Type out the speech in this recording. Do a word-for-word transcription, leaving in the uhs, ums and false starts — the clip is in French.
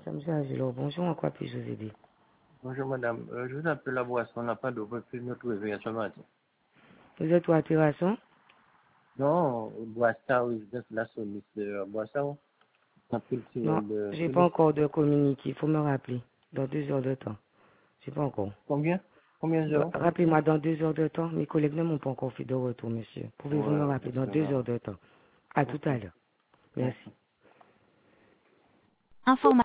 monsieur Angelo, bonjour, en quoi puis-je vous aider? Bonjour madame, euh, je vous appelle la boisson, on n'a pas d'eau depuis notre réveil ce matin. Vous êtes où à Terrasson? Non, boisson, résidence la Solis, euh, boisson, on a pris le Non, signal de j'ai pas Solis. encore de communiqué, il faut me rappeler. Dans deux heures de temps. J'ai pas encore. Combien? Combien Bah, d'euros? Rappelez-moi dans deux heures de temps. Mes collègues ne m'ont pas encore fait de retour, monsieur. Pouvez-vous me Ouais, rappeler c'est dans deux grave. heures de temps? À tout Ok, à l'heure. Merci. merci. Information.